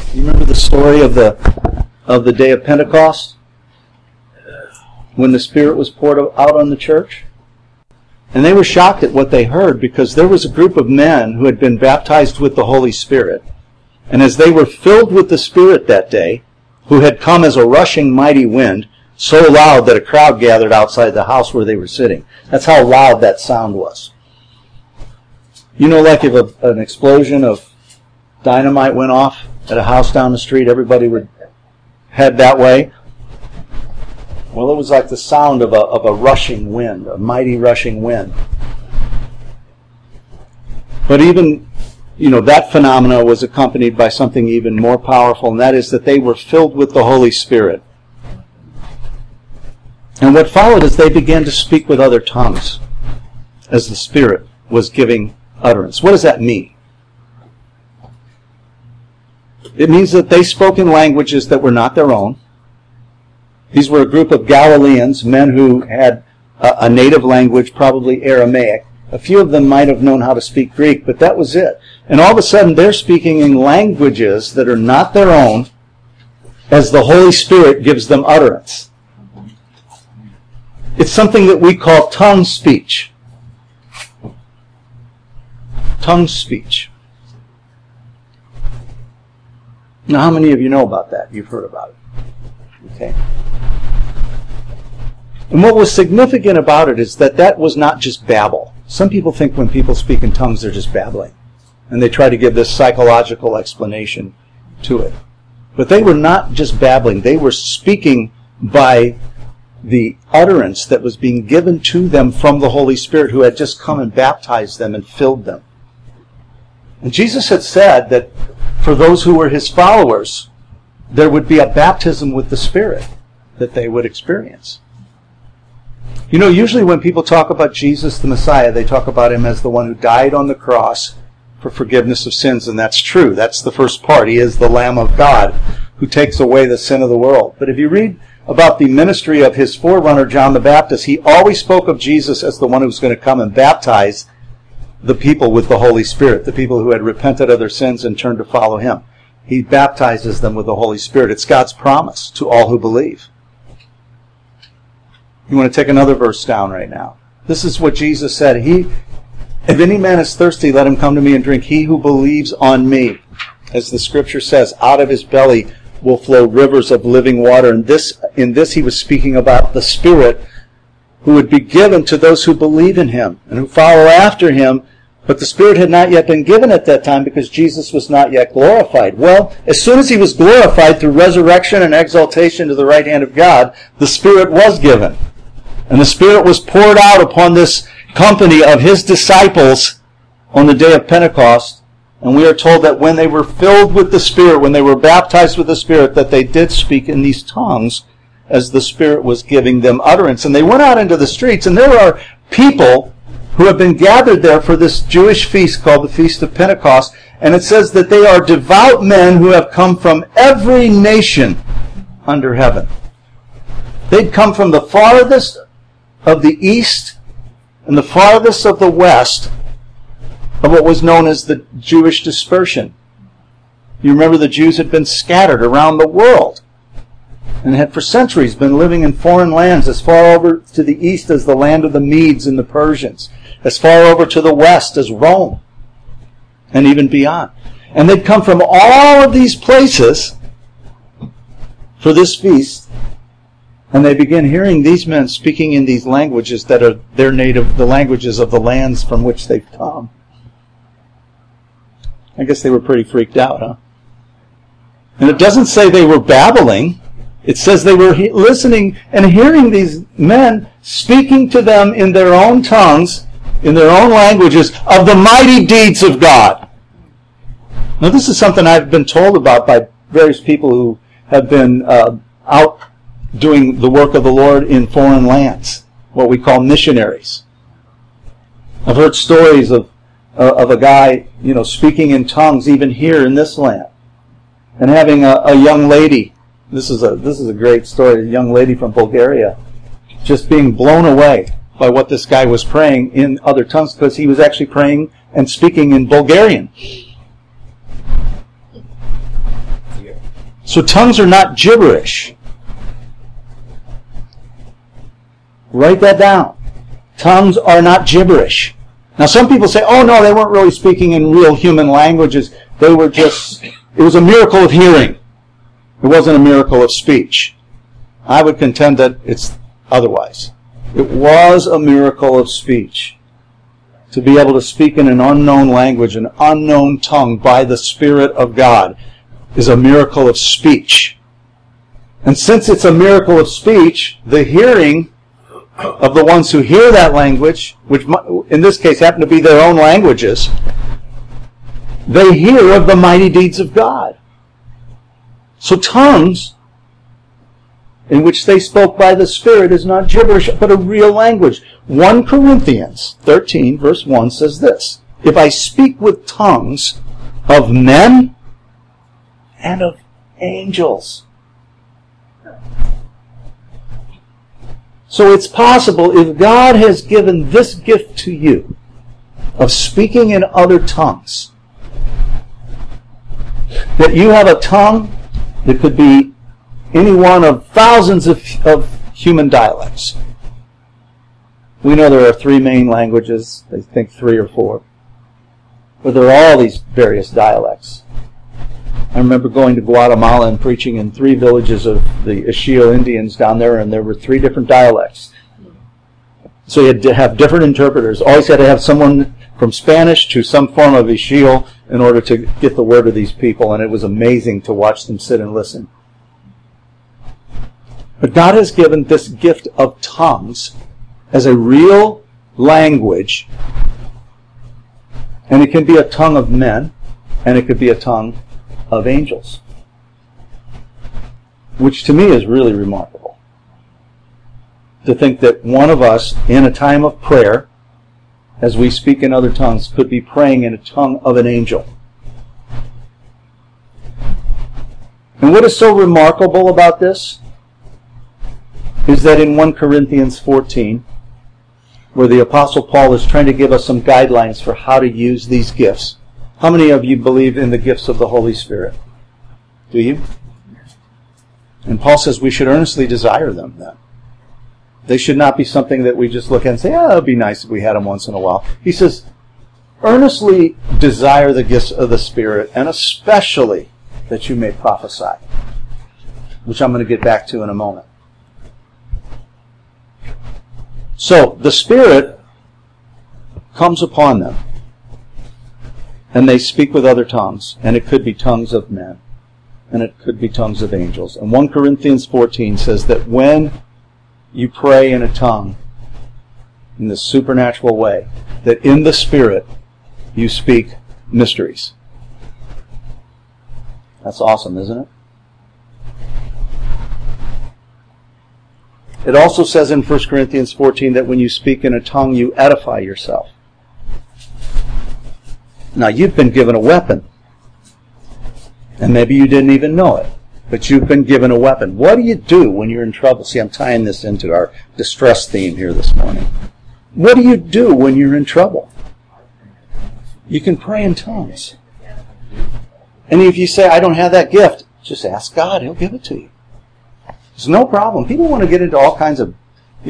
You remember the story of the day of Pentecost? When the Spirit was poured out on the church? And they were shocked at what they heard, because there was a group of men who had been baptized with the Holy Spirit. And as they were filled with the Spirit that day, who had come as a rushing mighty wind, so loud that a crowd gathered outside the house where they were sitting. That's how loud that sound was. You know, like if an explosion of dynamite went off at a house down the street, everybody would head that way. Well, it was like the sound of a rushing wind, a mighty rushing wind. But even, that phenomena was accompanied by something even more powerful, and that is that they were filled with the Holy Spirit. And what followed is they began to speak with other tongues as the Spirit was giving utterance. What does that mean? It means that they spoke in languages that were not their own. These were a group of Galileans, men who had a native language, probably Aramaic. A few of them might have known how to speak Greek, but that was it. And all of a sudden, they're speaking in languages that are not their own as the Holy Spirit gives them utterance. It's something that we call tongue speech. Tongue speech. Now, how many of you know about that? You've heard about it. Okay. And what was significant about it is that was not just babble. Some people think when people speak in tongues, they're just babbling. And they try to give this psychological explanation to it. But they were not just babbling. They were speaking by the utterance that was being given to them from the Holy Spirit, who had just come and baptized them and filled them. And Jesus had said that for those who were His followers, there would be a baptism with the Spirit that they would experience. Usually when people talk about Jesus the Messiah, they talk about Him as the one who died on the cross for forgiveness of sins, and that's true. That's the first part. He is the Lamb of God who takes away the sin of the world. But if you read about the ministry of His forerunner, John the Baptist, he always spoke of Jesus as the one who was going to come and baptize the people with the Holy Spirit, the people who had repented of their sins and turned to follow Him. He baptizes them with the Holy Spirit. It's God's promise to all who believe. You want to take another verse down right now. This is what Jesus said. If any man is thirsty, let him come to me and drink. He who believes on me, as the Scripture says, out of his belly will flow rivers of living water. And in this he was speaking about the Spirit who would be given to those who believe in Him and who follow after Him. But the Spirit had not yet been given at that time because Jesus was not yet glorified. Well, as soon as He was glorified through resurrection and exaltation to the right hand of God, the Spirit was given. And the Spirit was poured out upon this company of His disciples on the day of Pentecost. And we are told that when they were filled with the Spirit, when they were baptized with the Spirit, that they did speak in these tongues as the Spirit was giving them utterance. And they went out into the streets, and there are people who have been gathered there for this Jewish feast called the Feast of Pentecost. And it says that they are devout men who have come from every nation under heaven. They'd come from the farthest of the east and the farthest of the west of what was known as the Jewish dispersion. You remember the Jews had been scattered around the world and had for centuries been living in foreign lands, as far over to the east as the land of the Medes and the Persians, as far over to the west as Rome, and even beyond. And they'd come from all of these places for this feast, and they begin hearing these men speaking in these languages that are their native, the languages of the lands from which they've come. I guess they were pretty freaked out, huh? And it doesn't say they were babbling. It says they were listening and hearing these men speaking to them in their own tongues, in their own languages, of the mighty deeds of God. Now, this is something I've been told about by various people who have been out doing the work of the Lord in foreign lands, what we call missionaries. I've heard stories of a guy, speaking in tongues even here in this land, and having a young lady. This is a great story. A young lady from Bulgaria, just being blown away by what this guy was praying in other tongues, because he was actually praying and speaking in Bulgarian. So tongues are not gibberish. Write that down. Tongues are not gibberish. Now some people say, oh no, they weren't really speaking in real human languages. They were just, it was a miracle of hearing. It wasn't a miracle of speech. I would contend that it's otherwise. It was a miracle of speech. To be able to speak in an unknown language, an unknown tongue by the Spirit of God is a miracle of speech. And since it's a miracle of speech, the hearing of the ones who hear that language, which in this case happen to be their own languages, they hear of the mighty deeds of God. So tongues, in which they spoke by the Spirit, is not gibberish, but a real language. 1 Corinthians 13, verse 1 says this, if I speak with tongues of men and of angels. So it's possible, if God has given this gift to you, of speaking in other tongues, that you have a tongue that could be any one of thousands of human dialects. We know there are 3 main languages. They think 3 or 4. But there are all these various dialects. I remember going to Guatemala and preaching in 3 villages of the Ixil Indians down there, and there were 3 different dialects. So you had to have different interpreters. Always had to have someone from Spanish to some form of Ixil in order to get the word of these people, and it was amazing to watch them sit and listen. But God has given this gift of tongues as a real language, and it can be a tongue of men, and it could be a tongue of angels, which to me is really remarkable. To think that one of us, in a time of prayer, as we speak in other tongues, could be praying in a tongue of an angel. And what is so remarkable about this is that in 1 Corinthians 14, where the Apostle Paul is trying to give us some guidelines for how to use these gifts. How many of you believe in the gifts of the Holy Spirit? Do you? And Paul says we should earnestly desire them then. They should not be something that we just look at and say, oh, it would be nice if we had them once in a while. He says, earnestly desire the gifts of the Spirit, and especially that you may prophesy, which I'm going to get back to in a moment. So, the Spirit comes upon them, and they speak with other tongues, and it could be tongues of men, and it could be tongues of angels. And 1 Corinthians 14 says that when you pray in a tongue, in this supernatural way, that in the Spirit you speak mysteries. That's awesome, isn't it? It also says in 1 Corinthians 14 that when you speak in a tongue, you edify yourself. Now, you've been given a weapon. And maybe you didn't even know it. But you've been given a weapon. What do you do when you're in trouble? See, I'm tying this into our distress theme here this morning. What do you do when you're in trouble? You can pray in tongues. And if you say, I don't have that gift, just ask God. He'll give it to you. There's no problem. People want to get into all kinds of,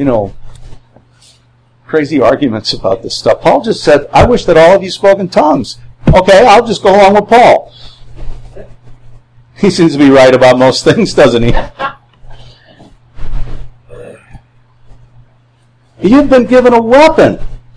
crazy arguments about this stuff. Paul just said, I wish that all of you spoke in tongues. Okay, I'll just go along with Paul. He seems to be right about most things, doesn't he? You've been given a weapon.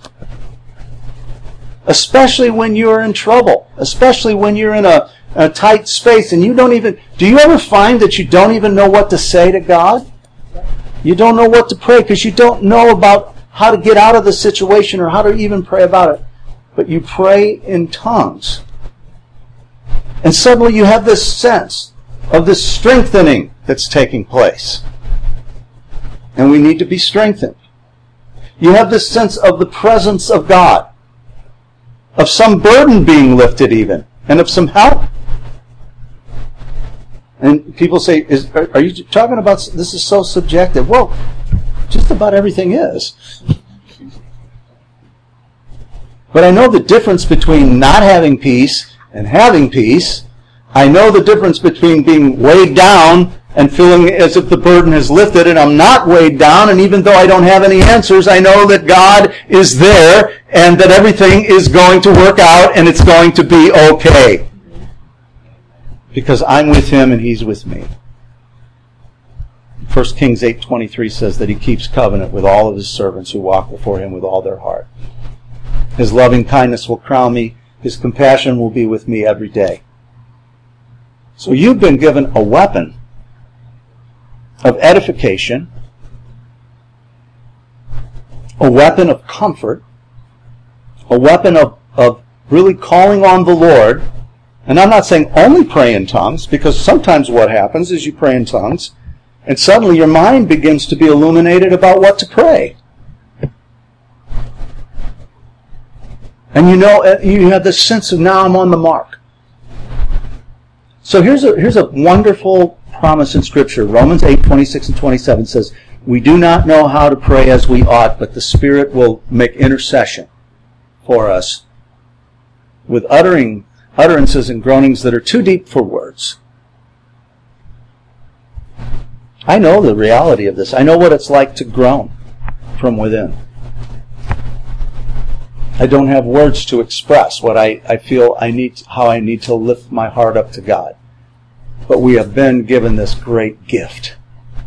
Especially when you're in trouble. Especially when you're in a tight space and you don't even... Do you ever find that you don't even know what to say to God? You don't know what to pray because you don't know about how to get out of the situation or how to even pray about it. But you pray in tongues. And suddenly you have this sense of this strengthening that's taking place. And we need to be strengthened. You have this sense of the presence of God. Of some burden being lifted even. And of some help. And people say, are you talking about, this is so subjective. Well, just about everything is. But I know the difference between not having peace and having peace. I know the difference between being weighed down and feeling as if the burden is lifted, and I'm not weighed down, and even though I don't have any answers, I know that God is there and that everything is going to work out and it's going to be okay. Because I'm with him and he's with me. 1 Kings 8:23 says that he keeps covenant with all of his servants who walk before him with all their heart. His loving kindness will crown me. His compassion will be with me every day. So you've been given a weapon of edification, a weapon of comfort, a weapon of really calling on the Lord. And I'm not saying only pray in tongues, because sometimes what happens is you pray in tongues, and suddenly your mind begins to be illuminated about what to pray. And you have this sense of, now I'm on the mark. So here's a wonderful promise in Scripture. Romans 8:26 and 27 says, we do not know how to pray as we ought, but the Spirit will make intercession for us with utterances and groanings that are too deep for words. I know the reality of this. I know what it's like to groan from within. I don't have words to express what I feel how I need to lift my heart up to God. But we have been given this great gift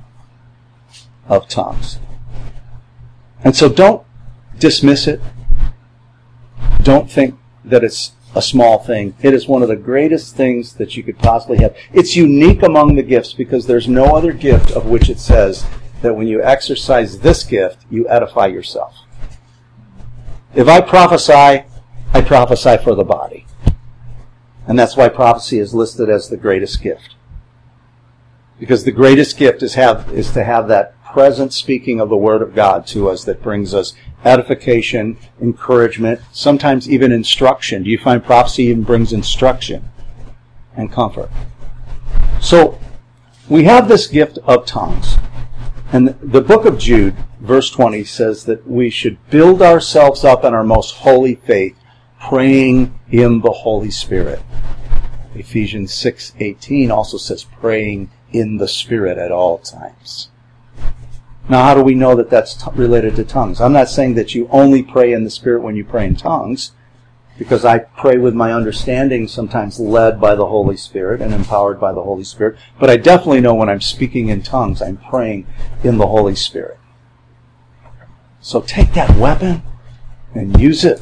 of tongues. And so don't dismiss it. Don't think that it's a small thing. It is one of the greatest things that you could possibly have. It's unique among the gifts because there's no other gift of which it says that when you exercise this gift, you edify yourself. If I prophesy for the body. And that's why prophecy is listed as the greatest gift. Because the greatest gift is to have that present speaking of the Word of God to us that brings us edification, encouragement, sometimes even instruction. Do you find prophecy even brings instruction and comfort? So, we have this gift of tongues. And the book of Jude, verse 20, says that we should build ourselves up in our most holy faith, praying in the Holy Spirit. Ephesians 6:18 also says praying in the Spirit at all times. Now, how do we know that that's related to tongues? I'm not saying that you only pray in the Spirit when you pray in tongues, because I pray with my understanding, sometimes led by the Holy Spirit and empowered by the Holy Spirit. But I definitely know when I'm speaking in tongues, I'm praying in the Holy Spirit. So take that weapon and use it.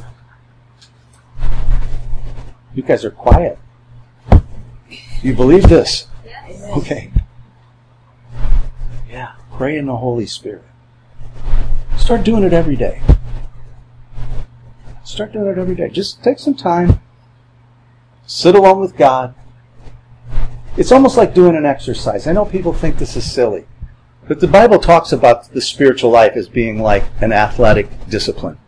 You guys are quiet. You believe this? Yes. Okay. Yeah, pray in the Holy Spirit. Start doing it every day. Start doing it every day. Just take some time. Sit alone with God. It's almost like doing an exercise. I know people think this is silly, but the Bible talks about the spiritual life as being like an athletic discipline.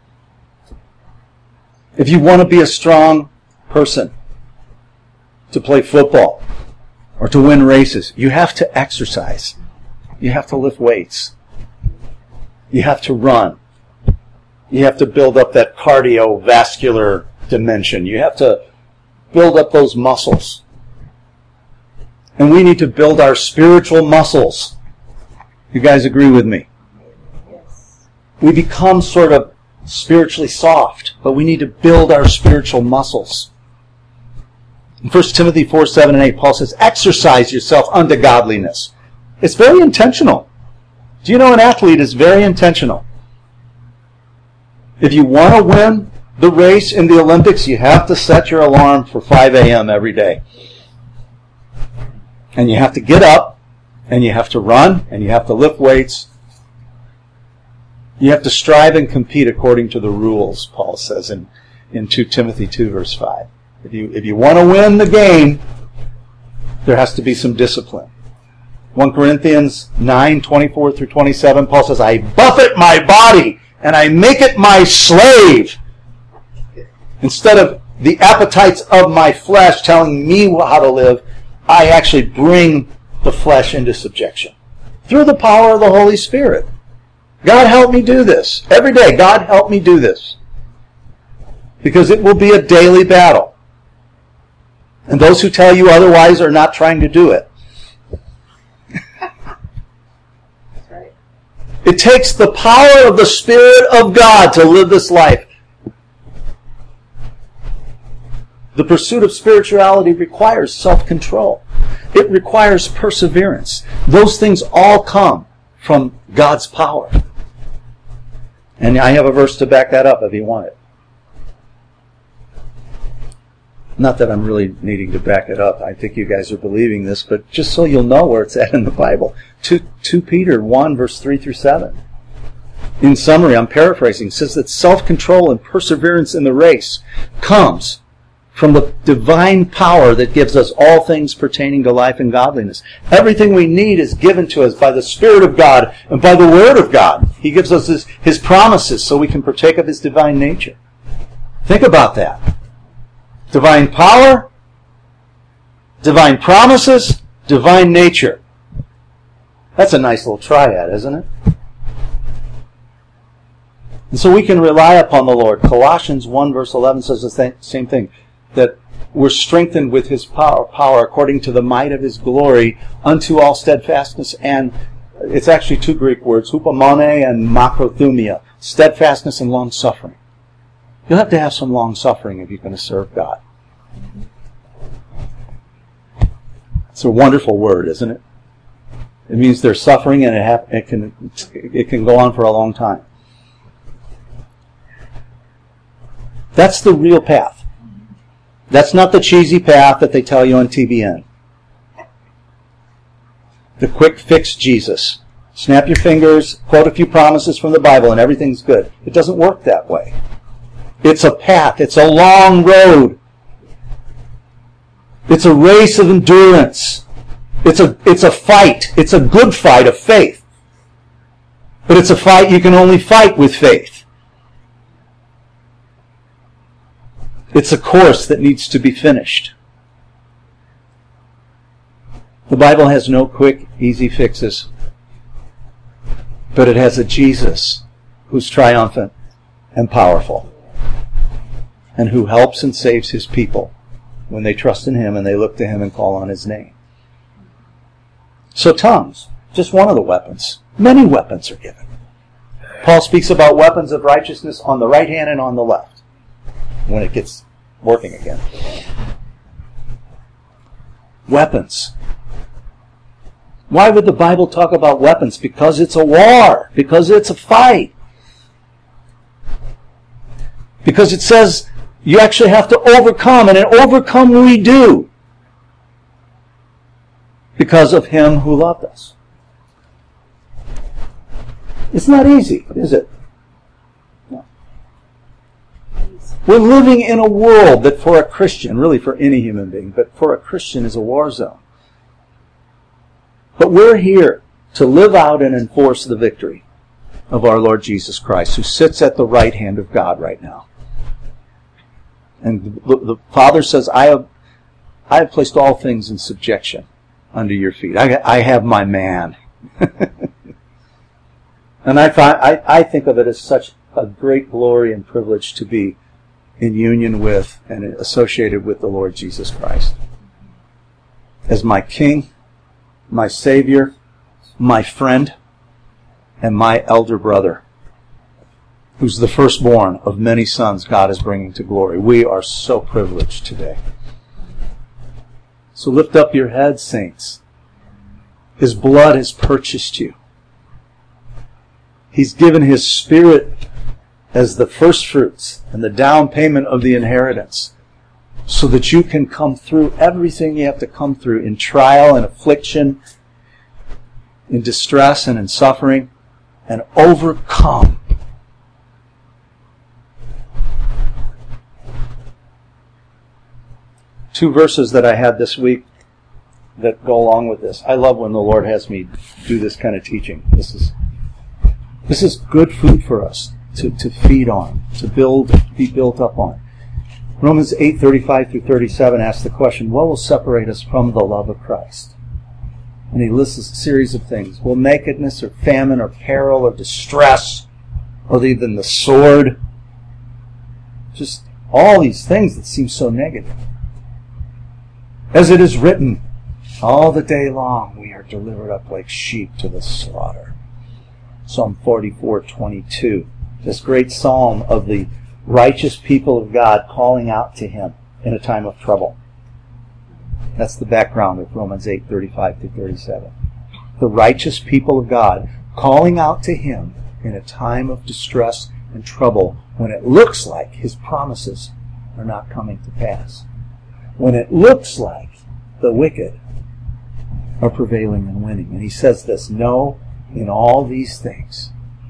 If you want to be a strong person, to play football, or to win races, you have to exercise. You have to lift weights. You have to run. You have to build up that cardiovascular dimension. You have to build up those muscles. And we need to build our spiritual muscles. You guys agree with me? Yes. We become sort of spiritually soft, but we need to build our spiritual muscles. In 1 Timothy 4:7-8, Paul says, exercise yourself unto godliness. It's very intentional. Do you know an athlete is very intentional? If you want to win the race in the Olympics, you have to set your alarm for 5 a.m. every day. And you have to get up, and you have to run, and you have to lift weights. You have to strive and compete according to the rules, Paul says in 2 Timothy 2, verse 5. If you want to win the game, there has to be some discipline. 1 Corinthians 9:24-27, Paul says, I buffet my body and I make it my slave. Instead of the appetites of my flesh telling me how to live, I actually bring the flesh into subjection through the power of the Holy Spirit. God help me do this. Every day, God help me do this. Because it will be a daily battle. And those who tell you otherwise are not trying to do it. That's right. It takes the power of the Spirit of God to live this life. The pursuit of spirituality requires self-control. It requires perseverance. Those things all come from God's power. And I have a verse to back that up if you want it. Not that I'm really needing to back it up. I think you guys are believing this, but just so you'll know where it's at in the Bible. 2 Peter 1, verse 3 through 7. In summary, I'm paraphrasing, says that self-control and perseverance in the race comes from the divine power that gives us all things pertaining to life and godliness. Everything we need is given to us by the Spirit of God and by the Word of God. He gives us His promises so we can partake of His divine nature. Think about that. Divine power, divine promises, divine nature. That's a nice little triad, isn't it? And so we can rely upon the Lord. Colossians 1 verse 11 says the same thing, that we're strengthened with His power according to the might of His glory unto all steadfastness, and it's actually 2 Greek words, hupomone and makrothumia, steadfastness and long-suffering. You'll have to have some long-suffering if you're going to serve God. It's a wonderful word, isn't it? It means there's suffering and it can go on for a long time. That's the real path. That's not the cheesy path that they tell you on TBN. The quick fix Jesus. Snap your fingers, quote a few promises from the Bible, and everything's good. It doesn't work that way. It's a path. It's a long road. It's a race of endurance. It's a fight. It's a good fight of faith. But it's a fight you can only fight with faith. It's a course that needs to be finished. The Bible has no quick, easy fixes. But it has a Jesus who's triumphant and powerful, and who helps and saves His people when they trust in Him and they look to Him and call on His name. So tongues, just one of the weapons. Many weapons are given. Paul speaks about weapons of righteousness on the right hand and on the left when it gets working again. Weapons. Why would the Bible talk about weapons? Because it's a war. Because it's a fight. Because it says you actually have to overcome, and overcome we do because of Him who loved us. It's not easy, is it? No. We're living in a world that for a Christian, really for any human being, but for a Christian is a war zone. But we're here to live out and enforce the victory of our Lord Jesus Christ, who sits at the right hand of God right now. And the Father says, I have placed all things in subjection under your feet. I have my man. And I think of it as such a great glory and privilege to be in union with and associated with the Lord Jesus Christ as my King, my Savior, my friend, and my elder brother, who's the firstborn of many sons God is bringing to glory. We are so privileged today. So lift up your heads, saints. His blood has purchased you. He's given His Spirit as the first fruits and the down payment of the inheritance, so that you can come through everything you have to come through in trial and affliction, in distress and in suffering, and overcome. Two verses that I had this week that go along with this. I love when the Lord has me do this kind of teaching. This is good food for us to feed on, to be built up on. Romans 8:35 through 37 asks the question, what will separate us from the love of Christ? And he lists a series of things. Will nakedness or famine or peril or distress or even the sword? Just all these things that seem so negative. As it is written, all the day long we are delivered up like sheep to the slaughter. Psalm 44:22. This great psalm of the righteous people of God calling out to Him in a time of trouble. That's the background of Romans 8:35-37. The righteous people of God calling out to Him in a time of distress and trouble when it looks like His promises are not coming to pass. When it looks like the wicked are prevailing and winning. And He says this, no, in all these things,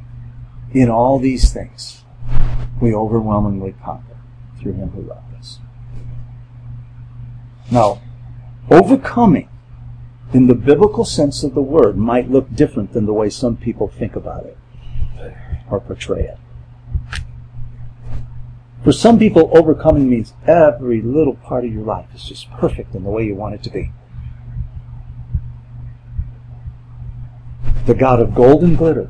we overwhelmingly conquer through Him who loved us. Now, overcoming in the biblical sense of the word might look different than the way some people think about it or portray it. For some people, overcoming means every little part of your life is just perfect in the way you want it to be. The God of gold and glitter.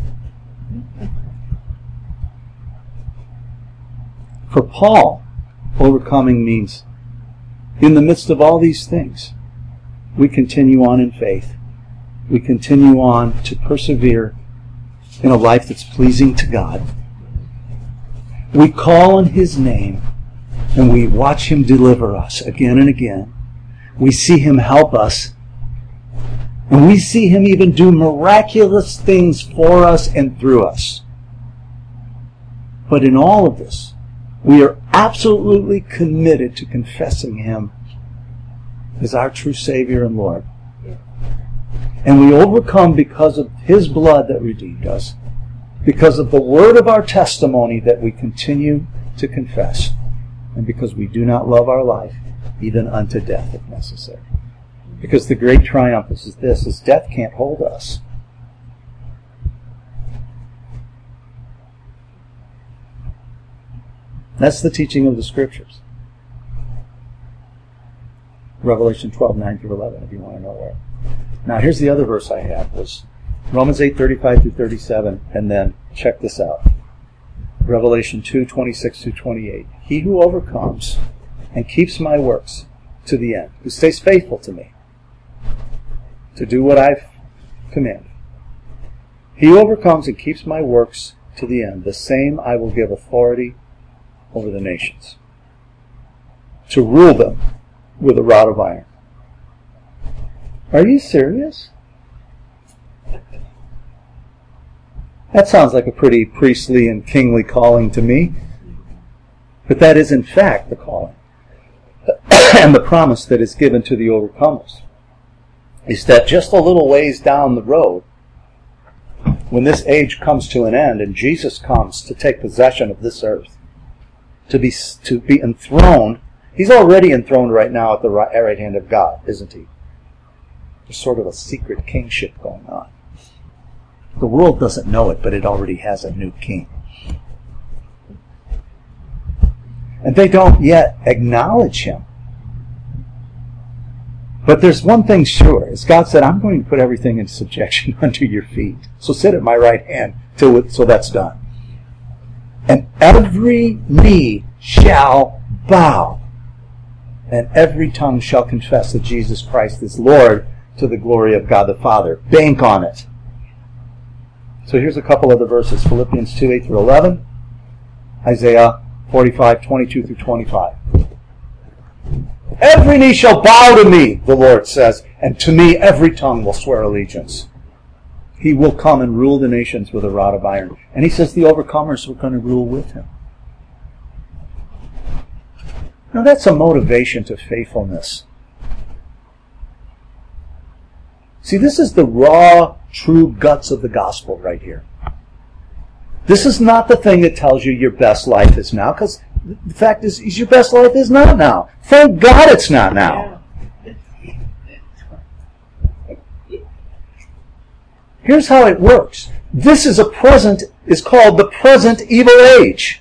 For Paul, overcoming means in the midst of all these things, we continue on in faith. We continue on to persevere in a life that's pleasing to God. We call on His name and we watch Him deliver us again and again. We see Him help us. And we see Him even do miraculous things for us and through us. But in all of this, we are absolutely committed to confessing Him as our true Savior and Lord. And we overcome because of His blood that redeemed us, because of the word of our testimony that we continue to confess, and because we do not love our life even unto death if necessary. Because the great triumph is this, is death can't hold us. That's the teaching of the Scriptures. Revelation 12:9-11, if you want to know where. Now, here's the other verse I had, was Romans 8:35-37, and then check this out. Revelation 2:26-28. He who overcomes and keeps my works to the end, who stays faithful to me, to do what I've commanded. He who overcomes and keeps my works to the end, the same I will give authority over the nations, to rule them with a rod of iron. Are you serious? That sounds like a pretty priestly and kingly calling to me. But that is in fact the calling. And the promise that is given to the overcomers is that just a little ways down the road, when this age comes to an end and Jesus comes to take possession of this earth, to be enthroned, He's already enthroned right now at the right hand of God, isn't He? There's sort of a secret kingship going on. The world doesn't know it, but it already has a new king. And they don't yet acknowledge Him. But there's one thing sure, as God said, I'm going to put everything in subjection under your feet. So sit at my right hand so that's done. And every knee shall bow, and every tongue shall confess that Jesus Christ is Lord, to the glory of God the Father. Bank on it. So here's a couple of the verses. Philippians 2:8-11. Isaiah 45:22-25. Every knee shall bow to me, the Lord says, and to me every tongue will swear allegiance. He will come and rule the nations with a rod of iron. And He says the overcomers are going to rule with Him. Now that's a motivation to faithfulness. See, this is the raw, true guts of the gospel right here. This is not the thing that tells you your best life is now, because the fact is your best life is not now. Thank God it's not now. Here's how it works. This is called the present evil age.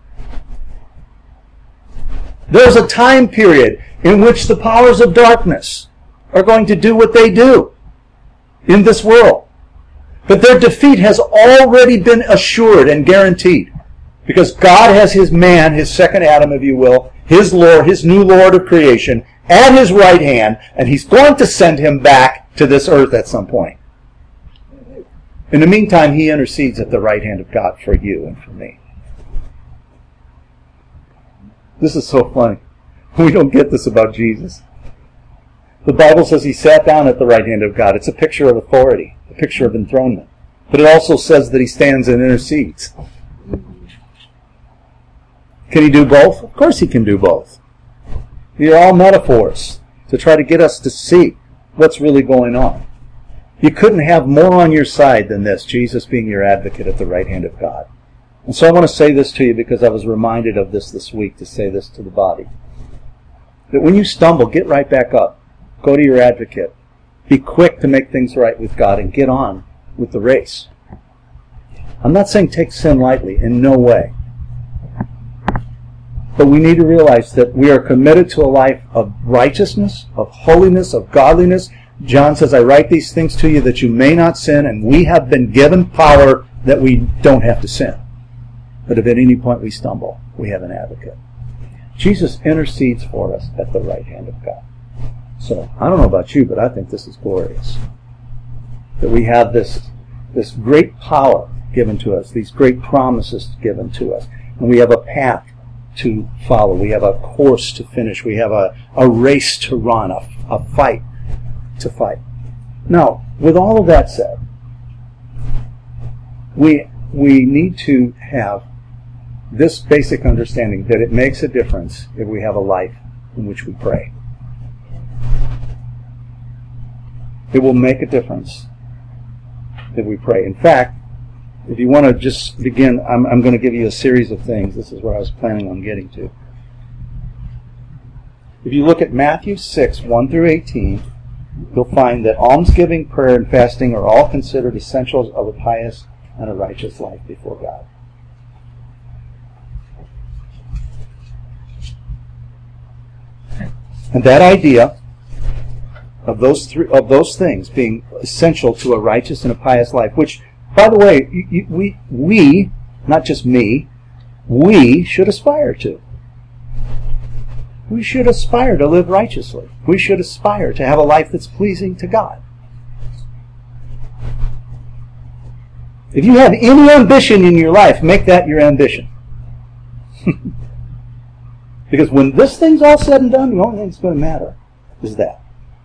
There's a time period in which the powers of darkness are going to do what they do in this world. But their defeat has already been assured and guaranteed. Because God has His man, His second Adam, if you will, His Lord, His new Lord of creation, at his right hand, and he's going to send him back to this earth at some point. In the meantime, he intercedes at the right hand of God for you and for me. This is so funny. We don't get this about Jesus. The Bible says he sat down at the right hand of God. It's a picture of authority, a picture of enthronement. But it also says that he stands and intercedes. Can he do both? Of course he can do both. These are all metaphors to try to get us to see what's really going on. You couldn't have more on your side than this, Jesus being your advocate at the right hand of God. And so I want to say this to you because I was reminded of this week to say this to the body. That when you stumble, get right back up. Go to your advocate. Be quick to make things right with God and get on with the race. I'm not saying take sin lightly, in no way. But we need to realize that we are committed to a life of righteousness, of holiness, of godliness. John says, I write these things to you that you may not sin, and we have been given power that we don't have to sin. But if at any point we stumble, we have an advocate. Jesus intercedes for us at the right hand of God. So, I don't know about you, but I think this is glorious. That we have this great power given to us, these great promises given to us, and we have a path to follow. We have a course to finish. We have a race to run, a fight to fight. Now, with all of that said, we need to have this basic understanding that it makes a difference if we have a life in which we pray. It will make a difference if we pray. In fact, if you want to just begin, I'm going to give you a series of things. This is what I was planning on getting to. If you look at Matthew 6, 1 through 18, you'll find that almsgiving, prayer, and fasting are all considered essentials of a pious and a righteous life before God. And that idea of those things being essential to a righteous and a pious life, which, by the way, we, not just me, we should aspire to. We should aspire to live righteously. We should aspire to have a life that's pleasing to God. If you have any ambition in your life, make that your ambition. Because when this thing's all said and done, the only thing that's going to matter is that.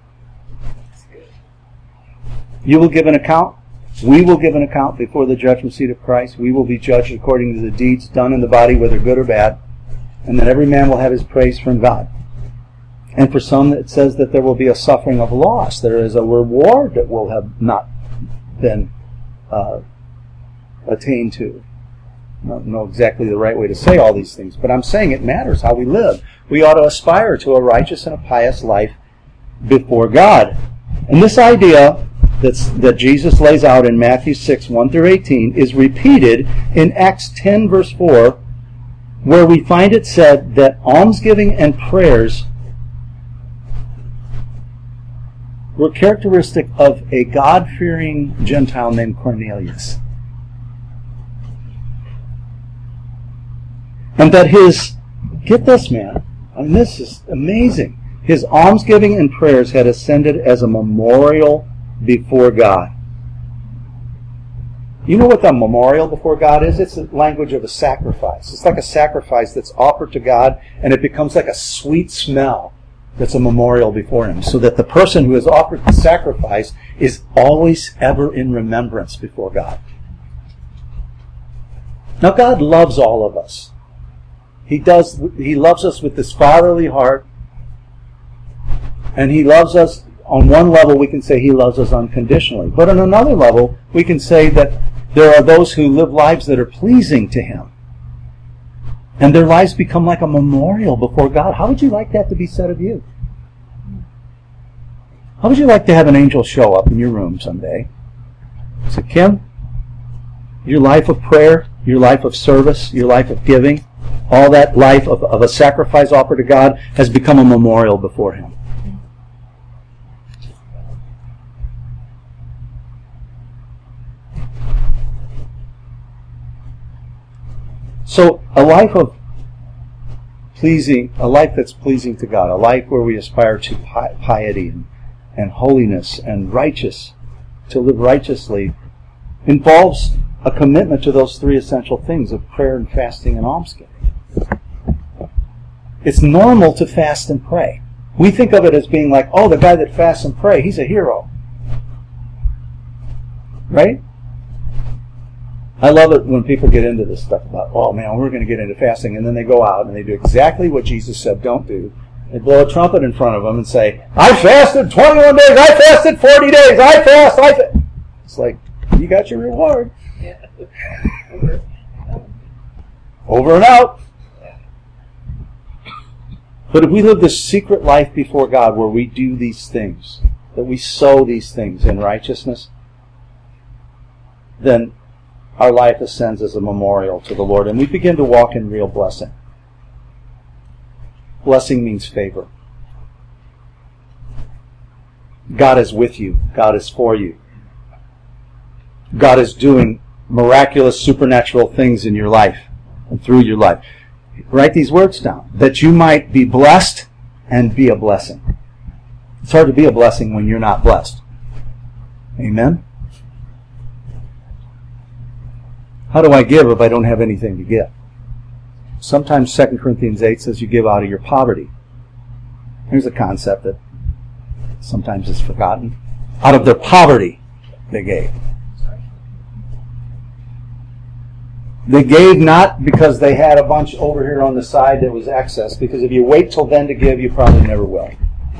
You will give an account. We will give an account before the judgment seat of Christ. We will be judged according to the deeds done in the body, whether good or bad. And then every man will have his praise from God. And for some, it says that there will be a suffering of loss. There is a reward that will have not been attained to. I don't know exactly the right way to say all these things, but I'm saying it matters how we live. We ought to aspire to a righteous and a pious life before God. And this idea that Jesus lays out in Matthew 6, 1 through 18 is repeated in Acts 10, verse 4, where we find it said that almsgiving and prayers were characteristic of a God-fearing Gentile named Cornelius. And that get this, man, I mean, this is amazing. His almsgiving and prayers had ascended as a memorial before God. You know what the memorial before God is? It's the language of a sacrifice. It's like a sacrifice that's offered to God, and it becomes like a sweet smell that's a memorial before Him, so that the person who has offered the sacrifice is always ever in remembrance before God. Now, God loves all of us. He loves us with this fatherly heart, and He loves us. On one level, we can say He loves us unconditionally. But on another level, we can say that there are those who live lives that are pleasing to Him. And their lives become like a memorial before God. How would you like that to be said of you? How would you like to have an angel show up in your room someday? Say, Kim, your life of prayer, your life of service, your life of giving, all that life of a sacrifice offered to God has become a memorial before Him. So, a life of a life that's pleasing to God, a life where we aspire to piety and holiness and to live righteously, involves a commitment to those three essential things of prayer and fasting and almsgiving. It's normal to fast and pray. We think of it as being like, oh, the guy that fasts and prays, he's a hero. Right? I love it when people get into this stuff about, oh man, we're going to get into fasting, and then they go out and they do exactly what Jesus said don't do. They blow a trumpet in front of them and say, I fasted 21 days, I fasted 40 days, I fast. It's like, you got your reward. Yeah. Over and out. But if we live this secret life before God where we do these things, that we sow these things in righteousness, then our life ascends as a memorial to the Lord, and we begin to walk in real blessing. Blessing means favor. God is with you. God is for you. God is doing miraculous, supernatural things in your life and through your life. Write these words down. That you might be blessed and be a blessing. It's hard to be a blessing when you're not blessed. Amen? How do I give if I don't have anything to give? Sometimes 2 Corinthians 8 says you give out of your poverty. Here's a concept that sometimes is forgotten. Out of their poverty, they gave. They gave not because they had a bunch over here on the side that was excess, because if you wait till then to give, you probably never will.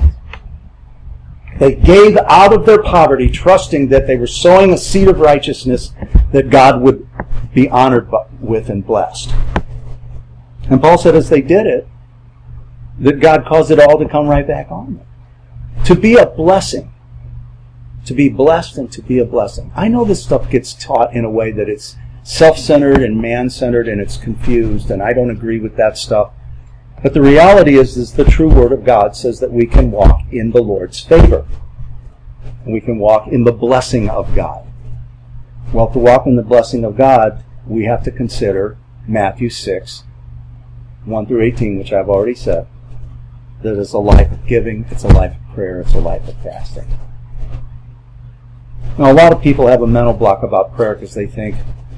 They gave out of their poverty, trusting that they were sowing a seed of righteousness that God would be honored with and blessed. And Paul said as they did it, that God caused it all to come right back on them. To be a blessing. To be blessed and to be a blessing. I know this stuff gets taught in a way that it's self-centered and man-centered and it's confused, and I don't agree with that stuff. But the reality is the true Word of God says that we can walk in the Lord's favor. And we can walk in the blessing of God. Well, to walk in the blessing of God, we have to consider Matthew 6, 1 through 18, which I've already said. That it's a life of giving, it's a life of prayer, it's a life of fasting. Now, a lot of people have a mental block about prayer because they think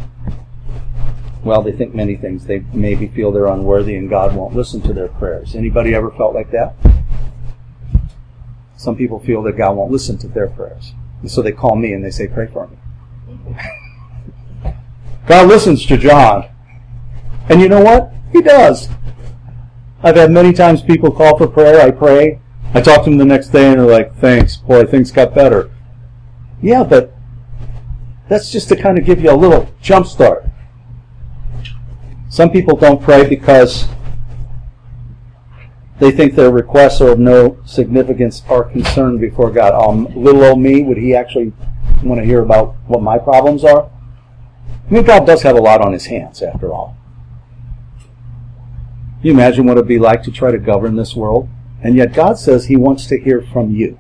many things. They maybe feel they're unworthy and God won't listen to their prayers. Anybody ever felt like that? Some people feel that God won't listen to their prayers. And so they call me and they say, pray for me. God listens to John. And you know what? He does. I've had many times people call for prayer. I pray. I talk to them the next day and they're like, thanks. Boy, things got better. Yeah, but that's just to kind of give you a little jump start. Some people don't pray because they think their requests are of no significance or concern before God. Little old me, would he actually want to hear about what my problems are? I mean, God does have a lot on his hands, after all. Can you imagine what it would be like to try to govern this world? And yet God says he wants to hear from you.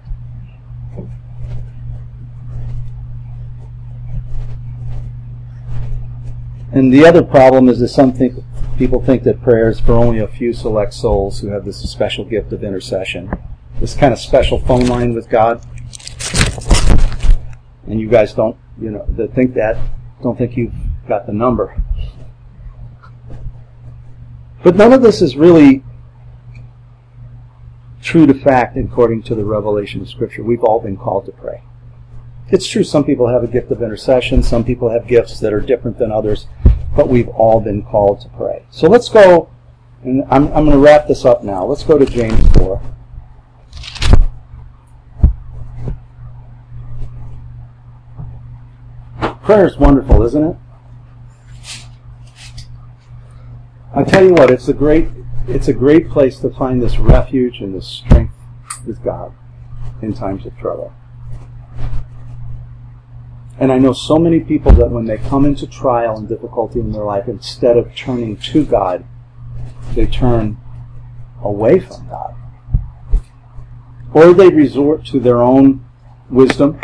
And the other problem is that some people think that prayer is for only a few select souls who have this special gift of intercession. This kind of special phone line with God. And you guys don't think you've got the number. But none of this is really true to fact according to the revelation of Scripture. We've all been called to pray. It's true, some people have a gift of intercession, some people have gifts that are different than others, but we've all been called to pray. So let's go, and I'm going to wrap this up now. Let's go to James 4. Prayer is wonderful, isn't it? I tell you what, it's a great place to find this refuge and this strength with God in times of trouble. And I know so many people that when they come into trial and difficulty in their life, instead of turning to God, they turn away from God. Or they resort to their own wisdom,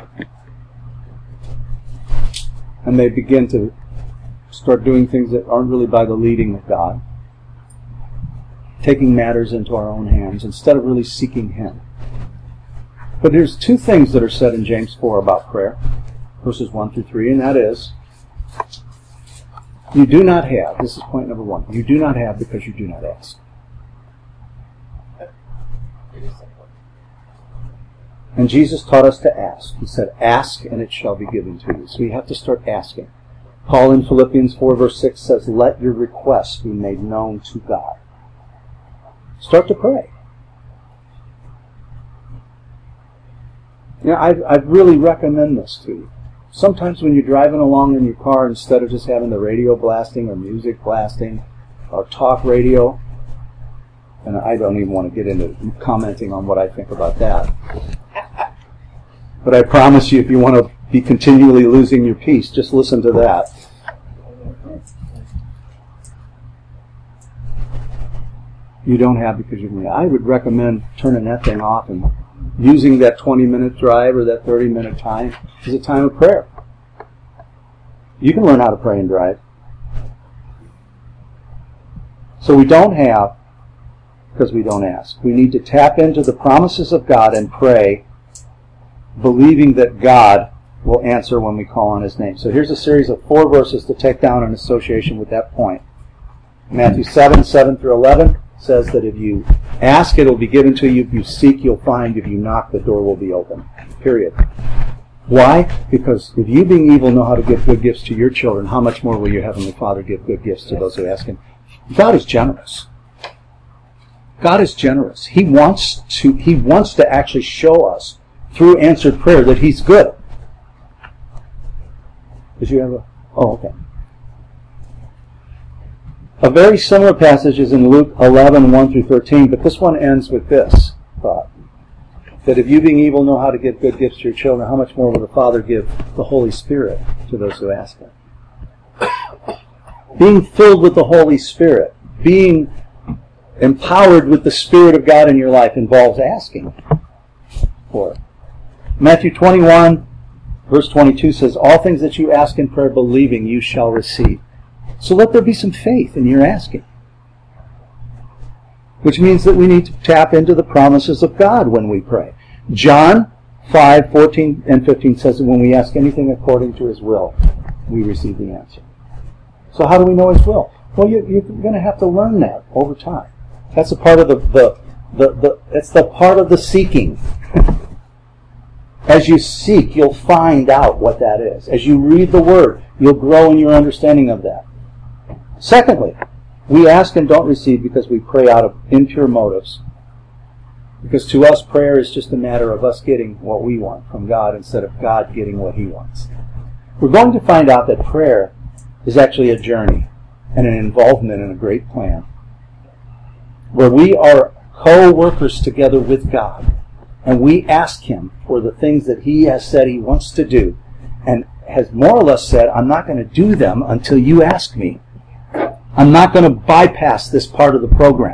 and they begin to start doing things that aren't really by the leading of God. taking matters into our own hands instead of really seeking Him. But there's two things that are said in James 4 about prayer, verses 1 through 3, and that is, you do not have, this is point number 1, you do not have because you do not ask. And Jesus taught us to ask. He said, ask and it shall be given to you. So you have to start asking. Paul in Philippians 4 verse 6 says, let your requests be made known to God. Start to pray. You know, I really recommend this to you. Sometimes when you're driving along in your car, instead of just having the radio blasting or music blasting or talk radio, and I don't even want to get into commenting on what I think about that. But I promise you, if you want to be continually losing your peace, just listen to that. You don't have because you're. I would recommend turning that thing off and using that 20-minute drive or that 30-minute time as a time of prayer. You can learn how to pray and drive. So we don't have because we don't ask. We need to tap into the promises of God and pray, believing that God will answer when we call on His name. So here's a series of 4 verses to take down in association with that point. Matthew 7 through 11 says that if you ask, it will be given to you. If you seek, you'll find. If you knock, the door will be open. Period. Why? Because if you being evil know how to give good gifts to your children, how much more will your Heavenly Father give good gifts to those who ask Him? God is generous. God is generous. He wants to actually show us through answered prayer that He's good. Did you have a... Oh, okay. A very similar passage is in Luke 11, 1 through 13, but this one ends with this thought. That if you being evil know how to give good gifts to your children, how much more will the Father give the Holy Spirit to those who ask Him? Being filled with the Holy Spirit, being empowered with the Spirit of God in your life involves asking for it. Matthew 21, verse 22 says, all things that you ask in prayer believing you shall receive. So let there be some faith in your asking. Which means that we need to tap into the promises of God when we pray. John 5, 14 and 15 says that when we ask anything according to His will, we receive the answer. So how do we know His will? Well, you're going to have to learn that over time. That's a part of it's the part of the seeking. As you seek, you'll find out what that is. As you read the Word, you'll grow in your understanding of that. Secondly, we ask and don't receive because we pray out of impure motives. Because to us, prayer is just a matter of us getting what we want from God instead of God getting what He wants. We're going to find out that prayer is actually a journey and an involvement in a great plan, where we are co-workers together with God, and we ask Him for the things that He has said He wants to do, and has more or less said, I'm not going to do them until you ask me. I'm not going to bypass this part of the program.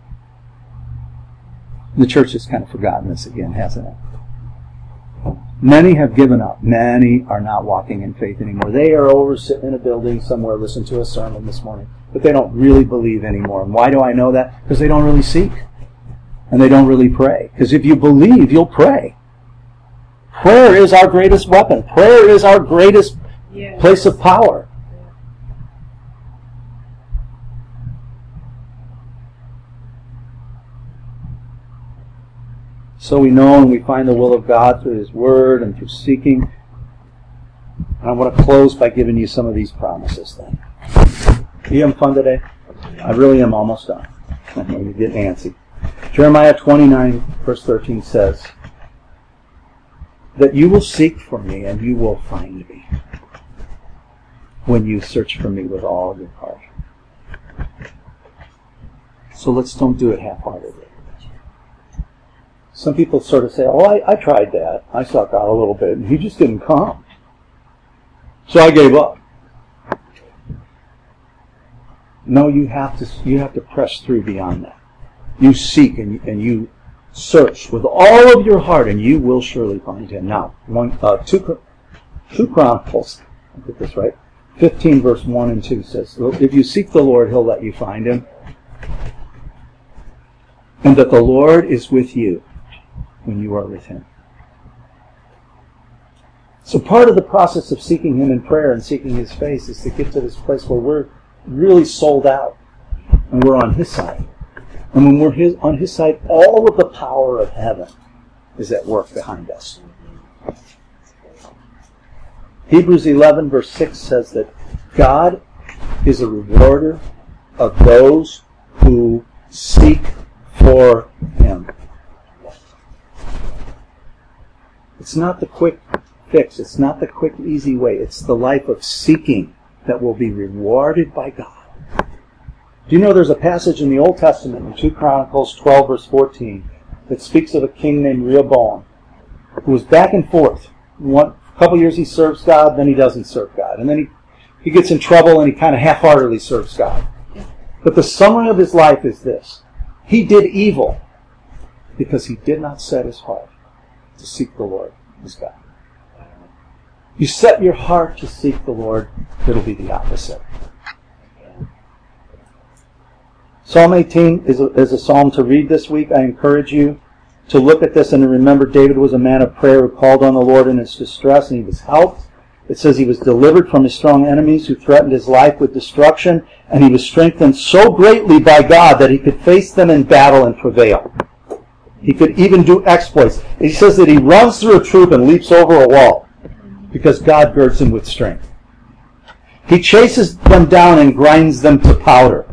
The church has kind of forgotten this again, hasn't it? Many have given up. Many are not walking in faith anymore. They are over sitting in a building somewhere listening to a sermon this morning, but they don't really believe anymore. And why do I know that? Because they don't really seek. And they don't really pray. Because if you believe, you'll pray. Prayer is our greatest weapon. Prayer is our greatest place of power. So we know and we find the will of God through His Word and through seeking. And I want to close by giving you some of these promises then. Are you having fun today? I really am almost done. I'm going to get antsy. Jeremiah 29, verse 13 says, that you will seek for me and you will find me when you search for me with all your heart. So let's don't do it half-heartedly. Some people sort of say, oh, I tried that. I sought God a little bit, and He just didn't come. So I gave up. No, you have to press through beyond that. You seek and you search with all of your heart, and you will surely find Him. Now, 2 Chronicles, I'll get this right, 15 verse 1 and 2 says, if you seek the Lord, He'll let you find Him. and that the Lord is with you when you are with Him. So part of the process of seeking Him in prayer and seeking His face is to get to this place where we're really sold out and we're on His side. And when we're on His side, all of the power of heaven is at work behind us. Hebrews 11 verse 6 says that God is a rewarder of those who seek for Him. It's not the quick fix. It's not the quick, easy way. It's the life of seeking that will be rewarded by God. Do you know there's a passage in the Old Testament in 2 Chronicles 12 verse 14 that speaks of a king named Rehoboam who was back and forth. A couple years he serves God, then he doesn't serve God. And then he gets in trouble and he kind of half-heartedly serves God. But the summary of his life is this. He did evil because he did not set his heart to seek the Lord, his God. You set your heart to seek the Lord, it'll be the opposite. Psalm 18 is a psalm to read this week. I encourage you to look at this and to remember David was a man of prayer who called on the Lord in his distress, and he was helped. It says he was delivered from his strong enemies who threatened his life with destruction, and he was strengthened so greatly by God that he could face them in battle and prevail. He could even do exploits. He says that he runs through a troop and leaps over a wall because God girds him with strength. He chases them down and grinds them to powder.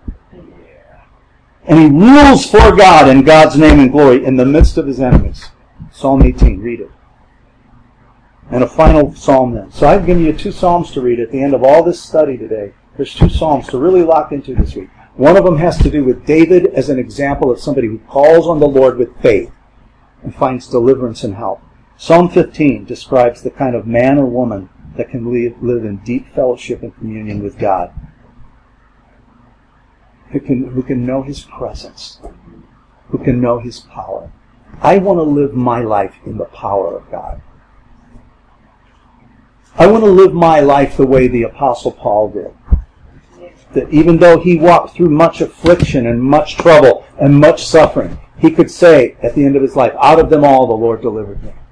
And he rules for God in God's name and glory in the midst of his enemies. Psalm 18, read it. And a final psalm then. So I've given you 2 psalms to read at the end of all this study today. There's 2 psalms to really lock into this week. One of them has to do with David as an example of somebody who calls on the Lord with faith and finds deliverance and help. Psalm 15 describes the kind of man or woman that can live in deep fellowship and communion with God. Who can know His presence, who can know His power. I want to live my life in the power of God. I want to live my life the way the Apostle Paul did. That even though he walked through much affliction and much trouble and much suffering, he could say at the end of his life, out of them all the Lord delivered me.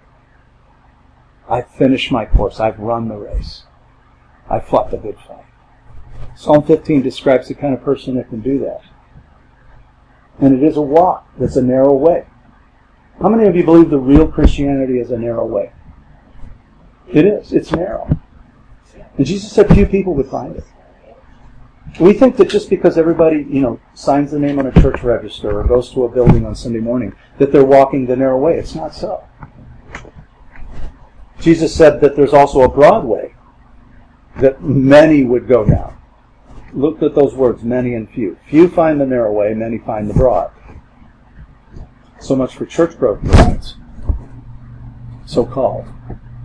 I've finished my course. I've run the race. I've fought the good fight. Psalm 15 describes the kind of person that can do that. And it is a walk that's a narrow way. How many of you believe the real Christianity is a narrow way? It is. It's narrow. And Jesus said few people would find it. We think that just because everybody, signs their name on a church register or goes to a building on Sunday morning, that they're walking the narrow way. It's not so. Jesus said that there's also a broad way that many would go down. Look at those words, many and few. Few find the narrow way, many find the broad. So much for church growth movements. So-called.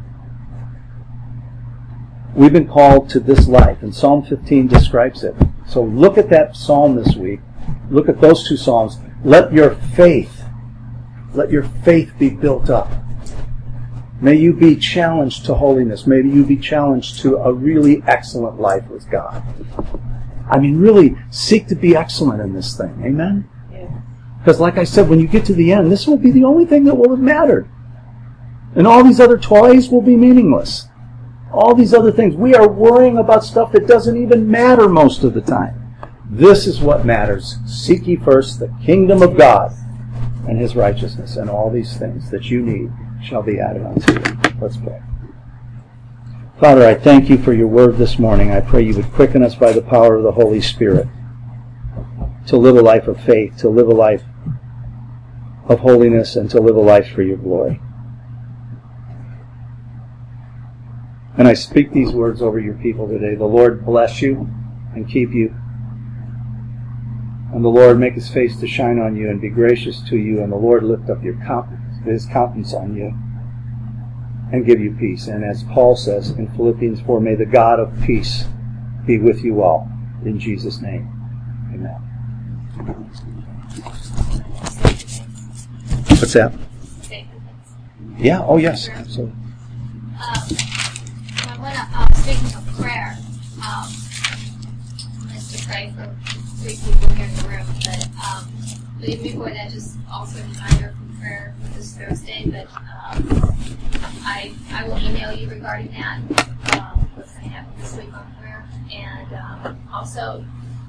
We've been called to this life, and Psalm 15 describes it. So look at that psalm this week. Look at those 2 psalms. Let your faith be built up. May you be challenged to holiness. May you be challenged to a really excellent life with God. I mean, really seek to be excellent in this thing. Amen? Because like I said, when you get to the end, this will be the only thing that will have mattered. And all these other toys will be meaningless. All these other things. We are worrying about stuff that doesn't even matter most of the time. This is what matters. Seek ye first the kingdom of God and His righteousness, and all these things that you need shall be added unto you. Let's pray. Father, I thank you for your word this morning. I pray you would quicken us by the power of the Holy Spirit to live a life of faith, to live a life of holiness, and to live a life for your glory. And I speak these words over your people today. The Lord bless you and keep you. And the Lord make His face to shine on you and be gracious to you. And the Lord lift up His countenance on you and give you peace. And as Paul says in Philippians 4, may the God of peace be with you all. In Jesus' name, amen. What's that? Yeah, oh yes, absolutely. Speaking of prayer, is to pray for 3 people here in the room, but But even before that, just also a reminder for prayer this Thursday. But I will email you regarding that. What's going to happen this week on prayer, and also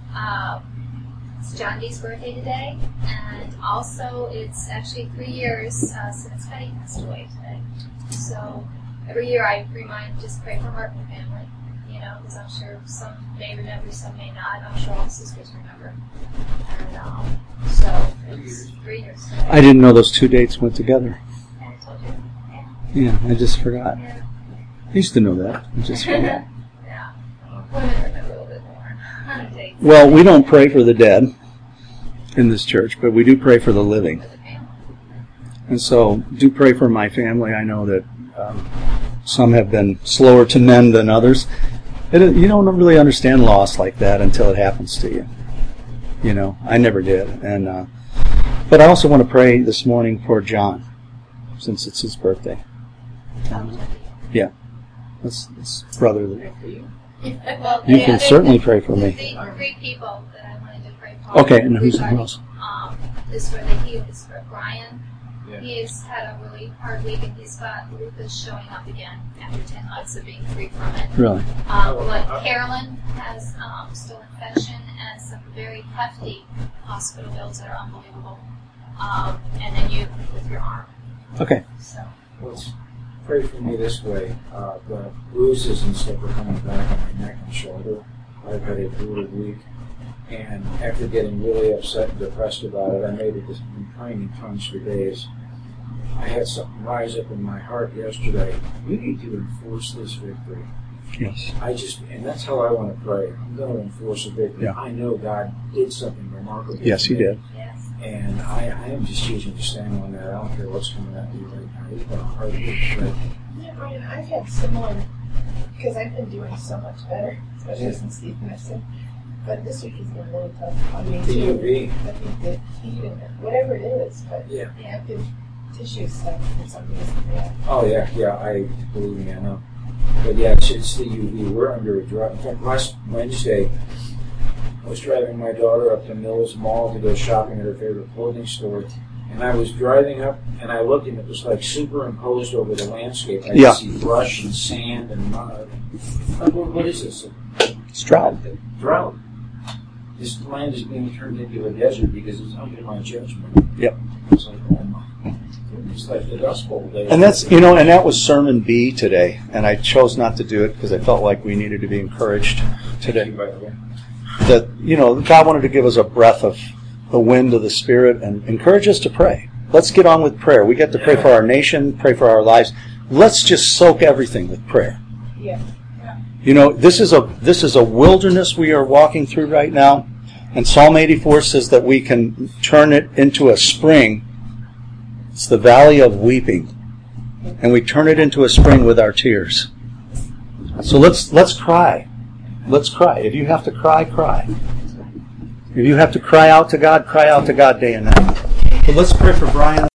it's John Dee's birthday today, and also it's actually 3 years since Betty passed away today. So every year I remind, just pray for her and family. You know, because I'm sure some may remember, some may not. I'm sure all sisters remember. And so it's 3 years today. I didn't know those 2 dates went together. I told you. Yeah. Yeah, I just forgot. Yeah. I used to know that. I just forgot. Yeah. Women remember a little bit more. Dates. Well, we don't pray for the dead in this church, but we do pray for the living. For the family. And so, do pray for my family. I know that some have been slower to mend than others. You don't really understand loss like that until it happens to you. You know, I never did. And but I also want to pray this morning for John, since it's his birthday. Yeah, that's brotherly. Well, You can certainly pray for me. The 3 people that I wanted to pray for. Okay, and who regarding, else? Is for the healing. Is for Brian. Yeah. He's had a really hard week, and he's got lupus showing up again after 10 months of being free from it. Really? But Carolyn has still infection and some very hefty hospital bills that are unbelievable. And then you with your arm. Okay. So. Let's pray for me this way. The bruises and stuff are coming back on my neck and shoulder. I've had a brutal week. And after getting really upset and depressed about it, I made a decision. I've been praying in tongues for days. I had something rise up in my heart yesterday. We need to enforce this victory. Yes. And that's how I want to pray. I'm going to enforce a victory. Yeah. I know God did something remarkable. Yes, He did. Yes. And I am just choosing to stand on that. I don't care what's coming at me right now. It's been a hard week, but Yeah, Brian, I've had similar, because I've been doing so much better, especially since Steve missing. But this week has been really tough on me the too. UV. I think the heat and whatever it is, but Yeah. active tissue stuff or something isn't bad. Oh, yeah, I believe me, I know. But yeah, it's the UV. We're under a drought. In fact, last Wednesday, I was driving my daughter up to Mills Mall to go shopping at her favorite clothing store. And I was driving up, and I looked, and it was like superimposed over the landscape. I Yeah. could see brush and sand and mud. I thought, what is this? It's drought. Drought. This land is being turned into a desert because it's under my judgment. Yep. It's like, oh my. It's like the Dust Bowl day. And that was Sermon B today, and I chose not to do it because I felt like we needed to be encouraged today. By the way. That, God wanted to give us a breath of the wind of the Spirit and encourage us to pray. Let's get on with prayer. We get to pray for our nation, pray for our lives. Let's just soak everything with prayer. Yeah. You know, this is a wilderness we are walking through right now, and Psalm 84 says that we can turn it into a spring. It's the valley of weeping, and we turn it into a spring with our tears. So let's cry. Let's cry. If you have to cry, cry. If you have to cry out to God day and night. But let's pray for Brian.